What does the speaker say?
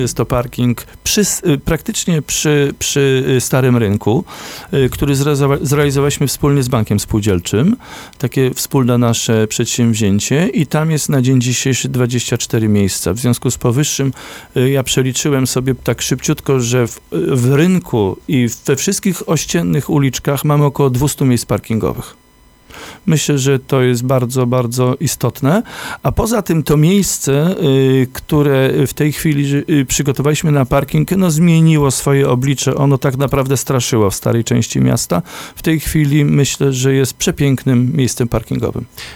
Jest to parking praktycznie przy Starym Rynku, który zrealizowaliśmy wspólnie z Bankiem Spółdzielczym. Takie wspólne nasze przedsięwzięcie i tam jest na dzień dzisiejszy 24 miejsca. W związku z powyższym ja przeliczyłem sobie tak szybciutko, że w rynku i we wszystkich ościennych uliczkach mamy około 200 miejsc parkingowych. Myślę, że to jest bardzo, bardzo istotne. A poza tym to miejsce, które w tej chwili przygotowaliśmy na parking, zmieniło swoje oblicze. Ono tak naprawdę straszyło w starej części miasta. W tej chwili myślę, że jest przepięknym miejscem parkingowym.